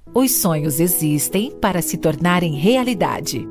Os sonhos existem para se tornarem realidade.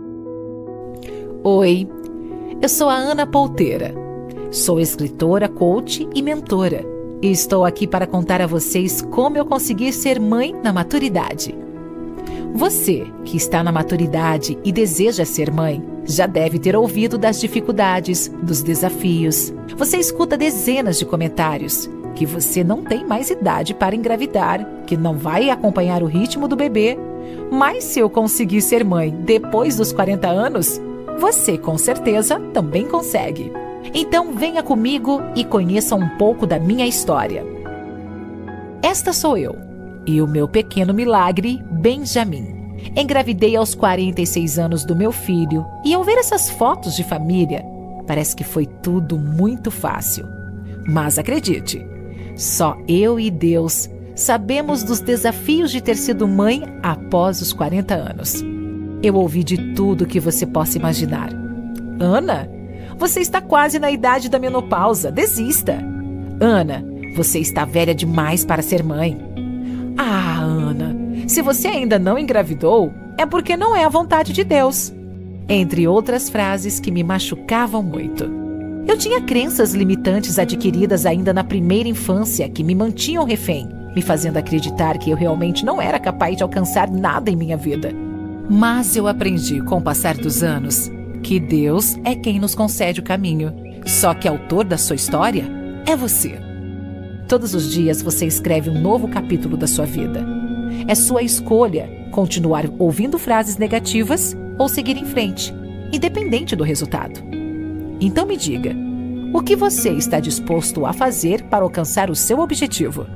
Oi, eu sou a Ana Polteira. Sou escritora, coach e mentora. E estou aqui para contar a vocês como eu consegui ser mãe na maturidade. Você, que está na maturidade e deseja ser mãe, já deve ter ouvido das dificuldades, dos desafios. Você escuta dezenas de comentários que você não tem mais idade para engravidar, que não vai acompanhar o ritmo do bebê. Mas se eu conseguir ser mãe depois dos 40 anos, você com certeza também consegue. Então venha comigo e conheça um pouco da minha história. Esta sou eu e o meu pequeno milagre, Benjamin. Engravidei aos 46 anos do meu filho e ao ver essas fotos de família, parece que foi tudo muito fácil. Mas acredite, só eu e Deus sabemos dos desafios de ter sido mãe após os 40 anos. Eu ouvi de tudo que você possa imaginar. Ana, você está quase na idade da menopausa, desista. Ana, você está velha demais para ser mãe. Ah, Ana, se você ainda não engravidou, é porque não é a vontade de Deus. Entre outras frases que me machucavam muito. Eu tinha crenças limitantes adquiridas ainda na primeira infância que me mantinham refém, me fazendo acreditar que eu realmente não era capaz de alcançar nada em minha vida. Mas eu aprendi com o passar dos anos que Deus é quem nos concede o caminho, só que autor da sua história é você. Todos os dias você escreve um novo capítulo da sua vida. É sua escolha continuar ouvindo frases negativas ou seguir em frente, independente do resultado. Então me diga, o que você está disposto a fazer para alcançar o seu objetivo?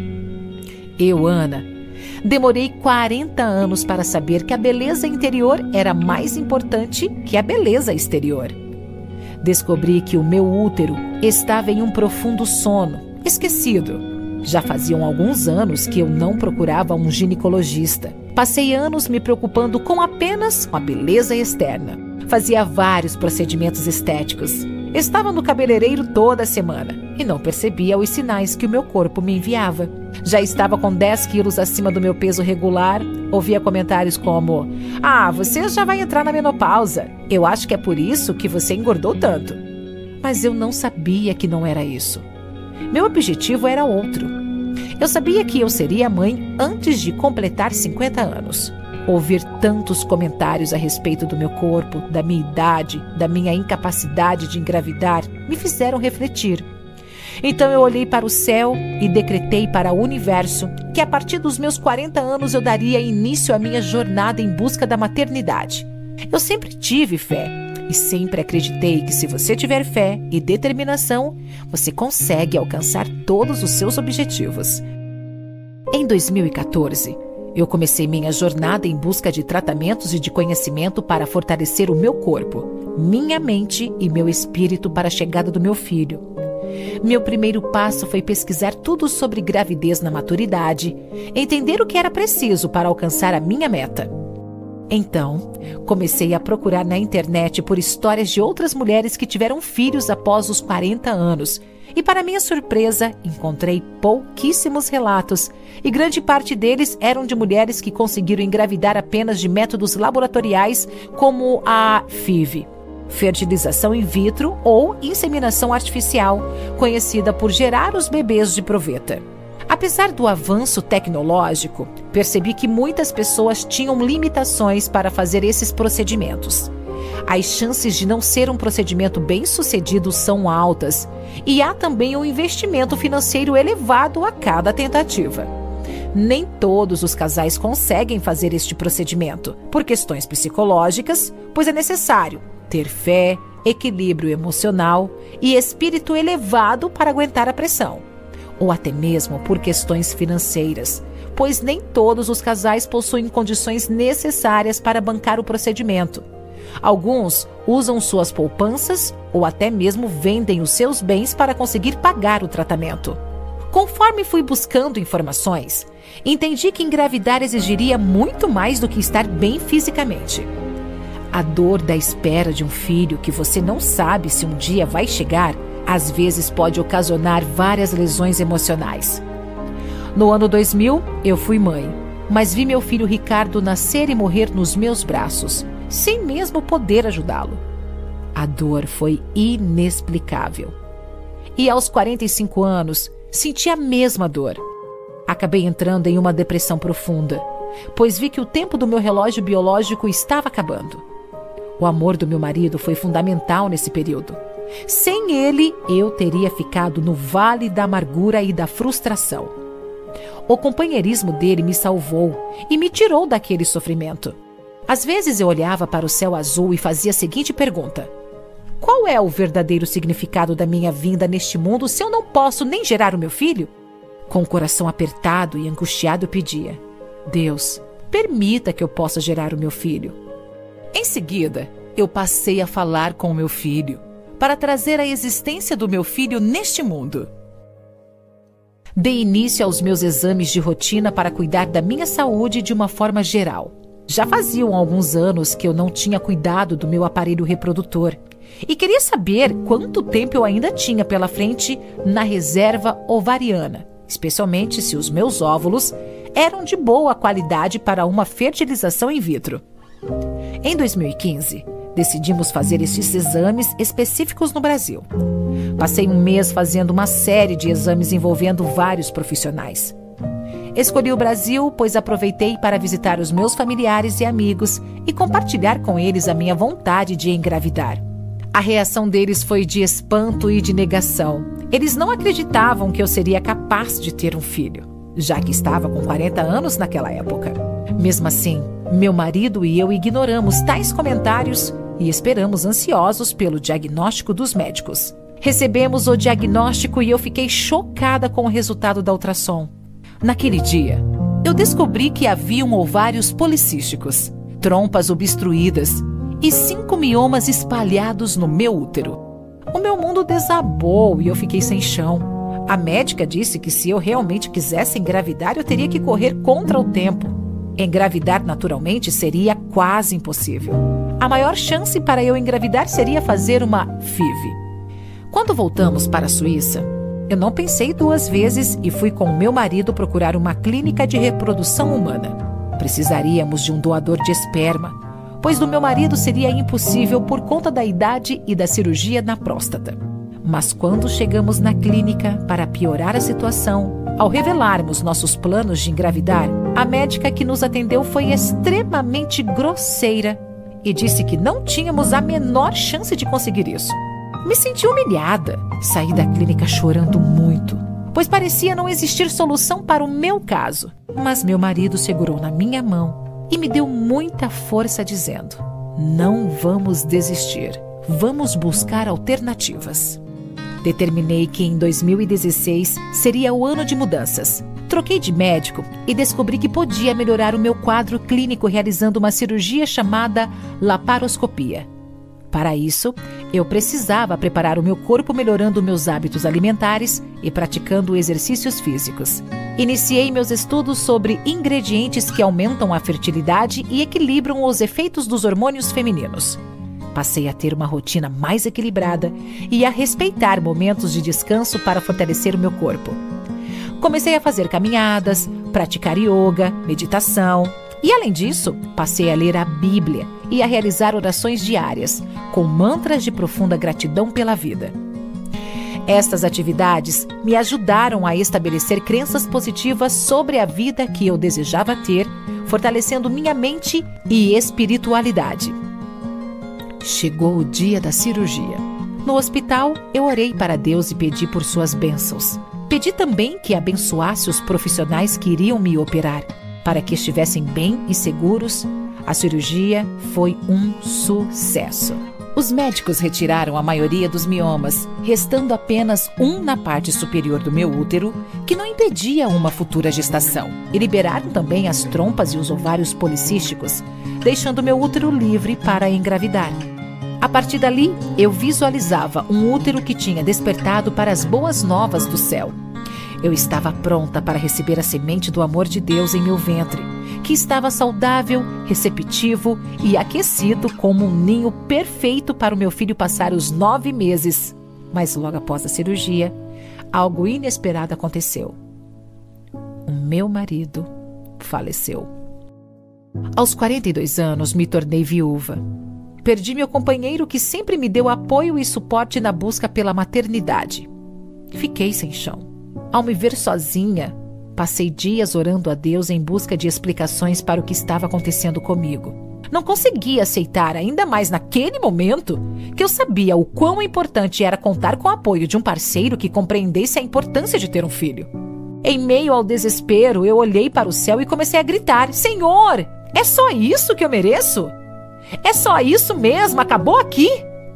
Eu, Ana, demorei 40 anos para saber que a beleza interior era mais importante que a beleza exterior. Descobri que o meu útero estava em um profundo sono, esquecido. Já faziam alguns anos que eu não procurava um ginecologista. Passei anos me preocupando com apenas a beleza externa. Fazia vários procedimentos estéticos. Estava no cabeleireiro toda semana e não percebia os sinais que o meu corpo me enviava. Já estava com 10 quilos acima do meu peso regular. Ouvia comentários como: "Ah, você já vai entrar na menopausa. Eu acho que é por isso que você engordou tanto." Mas eu não sabia que não era isso. Meu objetivo era outro. Eu sabia que eu seria mãe antes de completar 50 anos. Ouvir tantos comentários a respeito do meu corpo, da minha idade, da minha incapacidade de engravidar, me fizeram refletir. Então eu olhei para o céu e decretei para o universo que a partir dos meus 40 anos eu daria início à minha jornada em busca da maternidade. Eu sempre tive fé e sempre acreditei que se você tiver fé e determinação, você consegue alcançar todos os seus objetivos. Em 2014, eu comecei minha jornada em busca de tratamentos e de conhecimento para fortalecer o meu corpo, minha mente e meu espírito para a chegada do meu filho. Meu primeiro passo foi pesquisar tudo sobre gravidez na maturidade, entender o que era preciso para alcançar a minha meta. Então, comecei a procurar na internet por histórias de outras mulheres que tiveram filhos após os 40 anos. E para minha surpresa, encontrei pouquíssimos relatos, e grande parte deles eram de mulheres que conseguiram engravidar apenas de métodos laboratoriais como a FIV, fertilização in vitro ou inseminação artificial, conhecida por gerar os bebês de proveta. Apesar do avanço tecnológico, percebi que muitas pessoas tinham limitações para fazer esses procedimentos. As chances de não ser um procedimento bem-sucedido são altas e há também um investimento financeiro elevado a cada tentativa. Nem todos os casais conseguem fazer este procedimento por questões psicológicas, pois é necessário ter fé, equilíbrio emocional e espírito elevado para aguentar a pressão. Ou até mesmo por questões financeiras, pois nem todos os casais possuem condições necessárias para bancar o procedimento. Alguns usam suas poupanças ou até mesmo vendem os seus bens para conseguir pagar o tratamento. Conforme fui buscando informações, entendi que engravidar exigiria muito mais do que estar bem fisicamente. A dor da espera de um filho que você não sabe se um dia vai chegar, às vezes pode ocasionar várias lesões emocionais. No ano 2000, eu fui mãe. mas vi meu filho Ricardo nascer e morrer nos meus braços, sem mesmo poder ajudá-lo. A dor foi inexplicável. E aos 45 anos, senti a mesma dor. Acabei entrando em uma depressão profunda, pois vi que o tempo do meu relógio biológico estava acabando. O amor do meu marido foi fundamental nesse período. Sem ele, eu teria ficado no vale da amargura e da frustração. O companheirismo dele me salvou e me tirou daquele sofrimento. Às vezes eu olhava para o céu azul e fazia a seguinte pergunta: qual é o verdadeiro significado da minha vinda neste mundo se eu não posso nem gerar o meu filho? Com o coração apertado e angustiado, eu pedia: Deus, permita que eu possa gerar o meu filho. Em seguida, eu passei a falar com o meu filho para trazer a existência do meu filho neste mundo. Dei início aos meus exames de rotina para cuidar da minha saúde de uma forma geral. Já faziam alguns anos que eu não tinha cuidado do meu aparelho reprodutor e queria saber quanto tempo eu ainda tinha pela frente na reserva ovariana, especialmente se os meus óvulos eram de boa qualidade para uma fertilização in vitro. Em 2015, decidimos fazer estes exames específicos no Brasil. Passei um mês fazendo uma série de exames envolvendo vários profissionais. Escolhi o Brasil, pois aproveitei para visitar os meus familiares e amigos e compartilhar com eles a minha vontade de engravidar. A reação deles foi de espanto e de negação. Eles não acreditavam que eu seria capaz de ter um filho, já que estava com 40 anos naquela época. Mesmo assim, meu marido e eu ignoramos tais comentários e esperamos ansiosos pelo diagnóstico dos médicos. Recebemos o diagnóstico e eu fiquei chocada com o resultado da ultrassom. Naquele dia, eu descobri que haviam ovários policísticos, trompas obstruídas e 5 miomas espalhados no meu útero. O meu mundo desabou e eu fiquei sem chão. A médica disse que se eu realmente quisesse engravidar, eu teria que correr contra o tempo. Engravidar naturalmente seria quase impossível. A maior chance para eu engravidar seria fazer uma FIV. Quando voltamos para a Suíça, eu não pensei 2 vezes e fui com o meu marido procurar uma clínica de reprodução humana. Precisaríamos de um doador de esperma, pois do meu marido seria impossível por conta da idade e da cirurgia na próstata. Mas quando chegamos na clínica para piorar a situação, ao revelarmos nossos planos de engravidar, a médica que nos atendeu foi extremamente grosseira e disse que não tínhamos a menor chance de conseguir isso. Me senti humilhada. Saí da clínica chorando muito, pois parecia não existir solução para o meu caso. Mas meu marido segurou na minha mão e me deu muita força dizendo: não vamos desistir, vamos buscar alternativas. Determinei que em 2016 seria o ano de mudanças. Troquei de médico e descobri que podia melhorar o meu quadro clínico realizando uma cirurgia chamada laparoscopia. Para isso, eu precisava preparar o meu corpo melhorando meus hábitos alimentares e praticando exercícios físicos. Iniciei meus estudos sobre ingredientes que aumentam a fertilidade e equilibram os efeitos dos hormônios femininos. Passei a ter uma rotina mais equilibrada e a respeitar momentos de descanso para fortalecer o meu corpo. Comecei a fazer caminhadas, praticar yoga, meditação e, além disso, passei a ler a Bíblia e a realizar orações diárias, com mantras de profunda gratidão pela vida. Estas atividades me ajudaram a estabelecer crenças positivas sobre a vida que eu desejava ter, fortalecendo minha mente e espiritualidade. Chegou o dia da cirurgia. No hospital, eu orei para Deus e pedi por suas bênçãos. Pedi também que abençoasse os profissionais que iriam me operar, para que estivessem bem e seguros. A cirurgia foi um sucesso. Os médicos retiraram a maioria dos miomas, restando apenas um na parte superior do meu útero, que não impedia uma futura gestação. E liberaram também as trompas e os ovários policísticos, deixando meu útero livre para engravidar. A partir dali, eu visualizava um útero que tinha despertado para as boas novas do céu. Eu estava pronta para receber a semente do amor de Deus em meu ventre, que estava saudável, receptivo e aquecido como um ninho perfeito para o meu filho passar os 9 meses. Mas logo após a cirurgia, algo inesperado aconteceu. O meu marido faleceu. Aos 42 anos, me tornei viúva. Perdi meu companheiro que sempre me deu apoio e suporte na busca pela maternidade. Fiquei sem chão. Ao me ver sozinha, passei dias orando a Deus em busca de explicações para o que estava acontecendo comigo. Não conseguia aceitar, ainda mais naquele momento, que eu sabia o quão importante era contar com o apoio de um parceiro que compreendesse a importância de ter um filho. Em meio ao desespero, eu olhei para o céu e comecei a gritar: Senhor, é só isso que eu mereço? É só isso mesmo? Acabou aqui?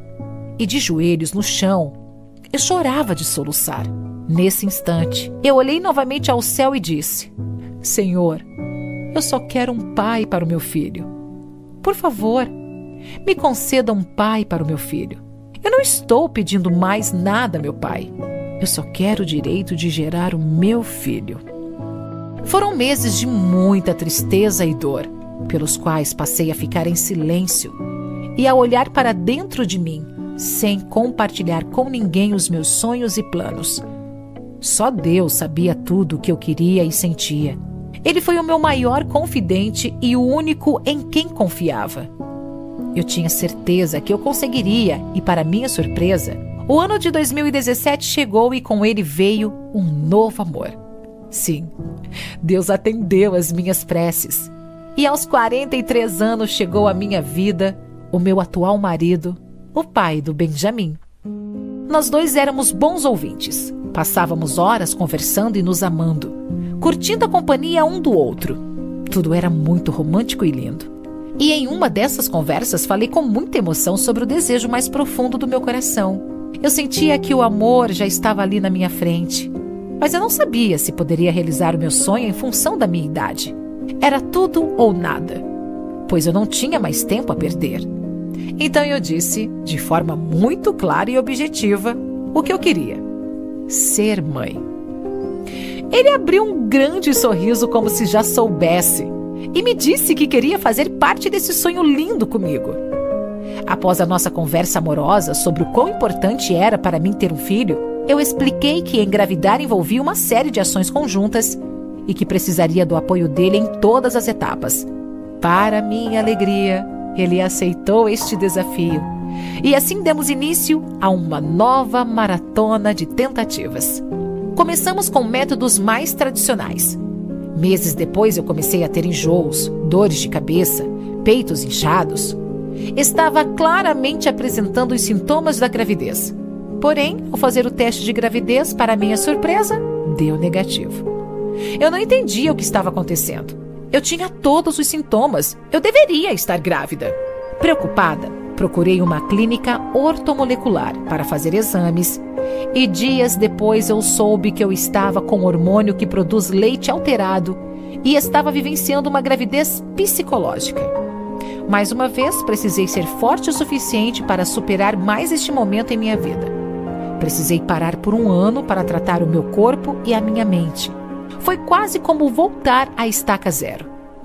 E de joelhos no chão, eu chorava de soluçar. Nesse instante, eu olhei novamente ao céu e disse: Senhor, eu só quero um pai para o meu filho. Por favor, me conceda um pai para o meu filho. Eu não estou pedindo mais nada, meu pai. Eu só quero o direito de gerar o meu filho. Foram meses de muita tristeza e dor, pelos quais passei a ficar em silêncio e a olhar para dentro de mim, sem compartilhar com ninguém os meus sonhos e planos. Só Deus sabia tudo o que eu queria e sentia. Ele foi o meu maior confidente e o único em quem confiava. Eu tinha certeza que eu conseguiria e, para minha surpresa, o ano de 2017 chegou e com ele veio um novo amor. Sim, Deus atendeu as minhas preces. E aos 43 anos chegou à minha vida o meu atual marido, o pai do Benjamin. Nós dois éramos bons ouvintes. Passávamos horas conversando e nos amando, curtindo a companhia um do outro. Tudo era muito romântico e lindo. E em uma dessas conversas falei com muita emoção sobre o desejo mais profundo do meu coração. Eu sentia que o amor já estava ali na minha frente, mas eu não sabia se poderia realizar o meu sonho em função da minha idade. Era tudo ou nada, pois eu não tinha mais tempo a perder. Então eu disse, de forma muito clara e objetiva, o que eu queria: ser mãe. Ele abriu um grande sorriso como se já soubesse e me disse que queria fazer parte desse sonho lindo comigo. Após a nossa conversa amorosa sobre o quão importante era para mim ter um filho, eu expliquei que engravidar envolvia uma série de ações conjuntas e que precisaria do apoio dele em todas as etapas. Para minha alegria, ele aceitou este desafio. E assim demos início a uma nova maratona de tentativas. Começamos com métodos mais tradicionais. Meses depois eu comecei a ter enjoos, dores de cabeça, peitos inchados. Estava claramente apresentando os sintomas da gravidez. Porém, ao fazer o teste de gravidez, para minha surpresa, deu negativo. Eu não entendia o que estava acontecendo. Eu tinha todos os sintomas. Eu deveria estar grávida. Preocupada, procurei uma clínica ortomolecular para fazer exames e dias depois eu soube que eu estava com hormônio que produz leite alterado e estava vivenciando uma gravidez psicológica. Mais uma vez, precisei ser forte o suficiente para superar mais este momento em minha vida. Precisei parar por 1 ano para tratar o meu corpo e a minha mente. Foi quase como voltar à estaca zero.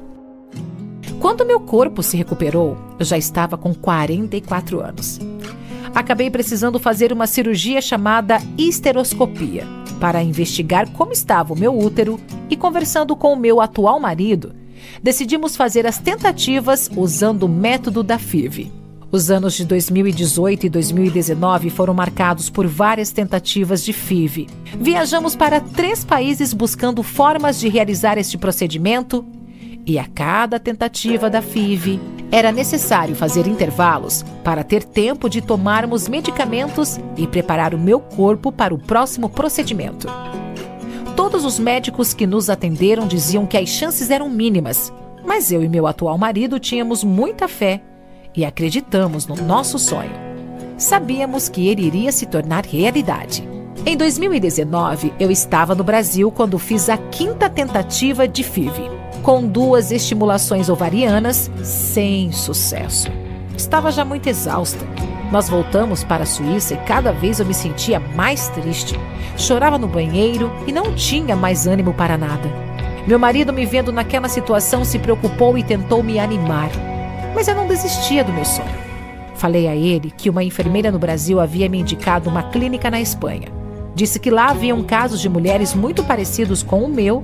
Quando meu corpo se recuperou, eu já estava com 44 anos. Acabei precisando fazer uma cirurgia chamada histeroscopia para investigar como estava o meu útero e, conversando com o meu atual marido, decidimos fazer as tentativas usando o método da FIV. Os anos de 2018 e 2019 foram marcados por várias tentativas de FIV. Viajamos para 3 países buscando formas de realizar este procedimento e a cada tentativa da FIV era necessário fazer intervalos para ter tempo de tomarmos medicamentos e preparar o meu corpo para o próximo procedimento. Todos os médicos que nos atenderam diziam que as chances eram mínimas, mas eu e meu atual marido tínhamos muita fé e acreditamos no nosso sonho. Sabíamos que ele iria se tornar realidade. Em 2019, eu estava no Brasil quando fiz a 5ª tentativa de FIV, com 2 estimulações ovarianas sem sucesso. Estava já muito exausta. Nós voltamos para a Suíça e cada vez eu me sentia mais triste. Chorava no banheiro e não tinha mais ânimo para nada. Meu marido, me vendo naquela situação, se preocupou e tentou me animar. Mas eu não desistia do meu sonho. Falei a ele que uma enfermeira no Brasil havia me indicado uma clínica na Espanha. Disse que lá haviam casos de mulheres muito parecidos com o meu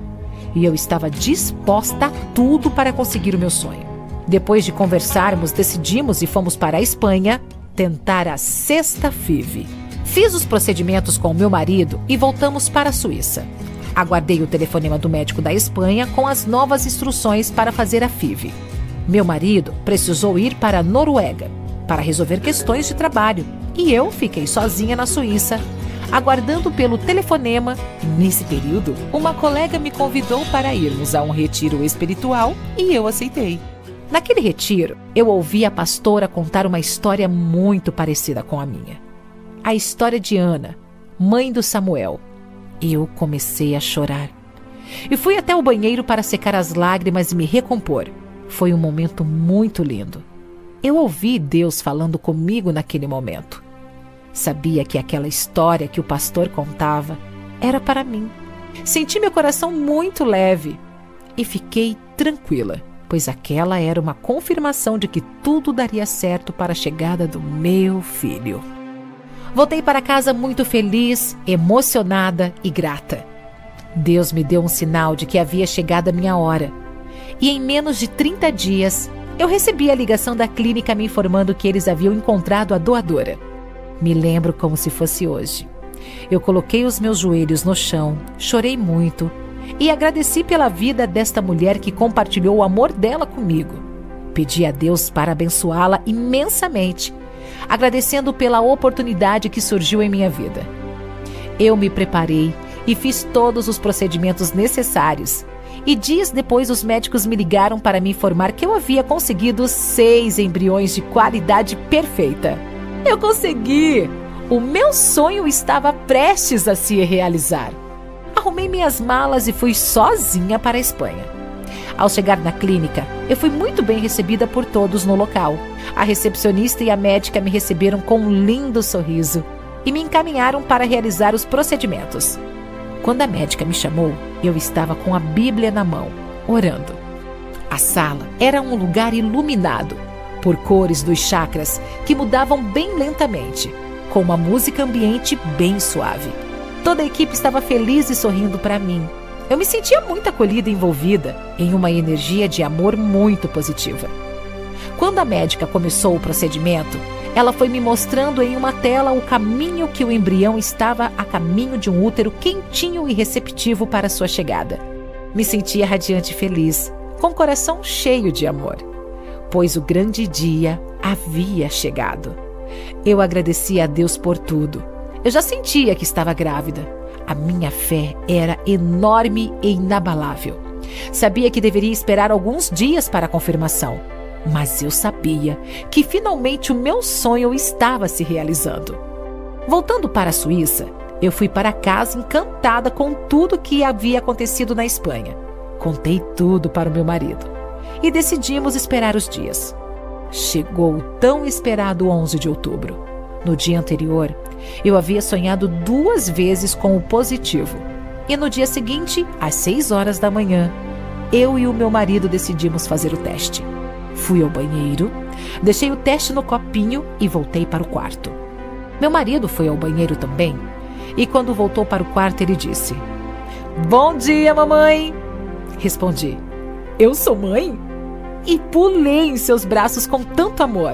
e eu estava disposta a tudo para conseguir o meu sonho. Depois de conversarmos, decidimos e fomos para a Espanha tentar a sexta FIV. Fiz os procedimentos com o meu marido e voltamos para a Suíça. Aguardei o telefonema do médico da Espanha com as novas instruções para fazer a FIV. Meu marido precisou ir para a Noruega para resolver questões de trabalho e eu fiquei sozinha na Suíça, aguardando pelo telefonema. Nesse período, uma colega me convidou para irmos a um retiro espiritual e eu aceitei. Naquele retiro, eu ouvi a pastora contar uma história muito parecida com a minha. A história de Ana, mãe do Samuel. Eu comecei a chorar. E fui até o banheiro para secar as lágrimas e me recompor. Foi um momento muito lindo. Eu ouvi Deus falando comigo naquele momento. Sabia que aquela história que o pastor contava era para mim. Senti meu coração muito leve e fiquei tranquila, pois aquela era uma confirmação de que tudo daria certo para a chegada do meu filho. Voltei para casa muito feliz, emocionada e grata. Deus me deu um sinal de que havia chegado a minha hora. E em menos de 30 dias, eu recebi a ligação da clínica me informando que eles haviam encontrado a doadora. Me lembro como se fosse hoje. Eu coloquei os meus joelhos no chão, chorei muito e agradeci pela vida desta mulher que compartilhou o amor dela comigo. Pedi a Deus para abençoá-la imensamente, agradecendo pela oportunidade que surgiu em minha vida. Eu me preparei e fiz todos os procedimentos necessários. E dias depois os médicos me ligaram para me informar que eu havia conseguido 6 embriões de qualidade perfeita. Eu consegui! O meu sonho estava prestes a se realizar. Arrumei minhas malas e fui sozinha para a Espanha. Ao chegar na clínica, eu fui muito bem recebida por todos no local. A recepcionista e a médica me receberam com um lindo sorriso e me encaminharam para realizar os procedimentos. Quando a médica me chamou, eu estava com a Bíblia na mão, orando. A sala era um lugar iluminado por cores dos chakras que mudavam bem lentamente, com uma música ambiente bem suave. Toda a equipe estava feliz e sorrindo para mim. Eu me sentia muito acolhida e envolvida em uma energia de amor muito positiva. Quando a médica começou o procedimento, ela foi me mostrando em uma tela o caminho que o embrião estava a caminho de um útero quentinho e receptivo para sua chegada. Me sentia radiante e feliz, com o coração cheio de amor, pois o grande dia havia chegado. Eu agradecia a Deus por tudo. Eu já sentia que estava grávida. A minha fé era enorme e inabalável. Sabia que deveria esperar alguns dias para a confirmação, mas eu sabia que finalmente o meu sonho estava se realizando. Voltando para a Suíça, eu fui para casa encantada com tudo que havia acontecido na Espanha. Contei tudo para o meu marido e decidimos esperar os dias. Chegou o tão esperado 11 de outubro. No dia anterior, eu havia sonhado 2 vezes com o positivo. E no dia seguinte, às 6 horas da manhã, eu e o meu marido decidimos fazer o teste. Fui ao banheiro, deixei o teste no copinho e voltei para o quarto. Meu marido foi ao banheiro também e quando voltou para o quarto ele disse: "Bom dia, mamãe!" Respondi: "Eu sou mãe?" E pulei em seus braços com tanto amor.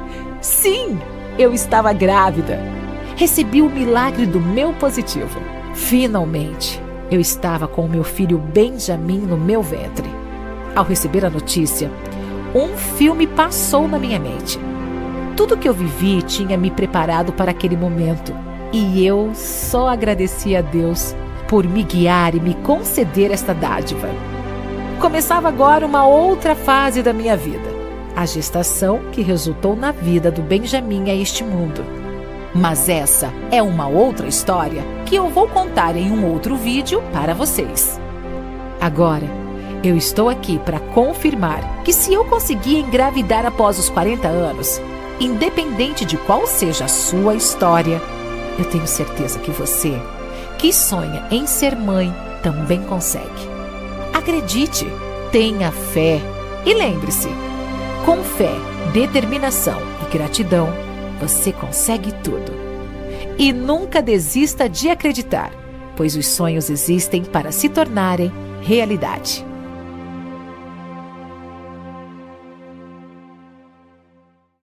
Sim, eu estava grávida. Recebi o milagre do meu positivo. Finalmente, eu estava com o meu filho Benjamin no meu ventre. Ao receber a notícia, um filme passou na minha mente. Tudo que eu vivi tinha me preparado para aquele momento e eu só agradeci a Deus por me guiar e me conceder esta dádiva. Começava agora uma outra fase da minha vida, a gestação que resultou na vida do Benjamin a este mundo. Mas essa é uma outra história que eu vou contar em um outro vídeo para vocês. Agora, eu estou aqui para confirmar que se eu conseguir engravidar após os 40 anos, independente de qual seja a sua história, eu tenho certeza que você, que sonha em ser mãe, também consegue. Acredite, tenha fé e lembre-se, com fé, determinação e gratidão, você consegue tudo. E nunca desista de acreditar, pois os sonhos existem para se tornarem realidade.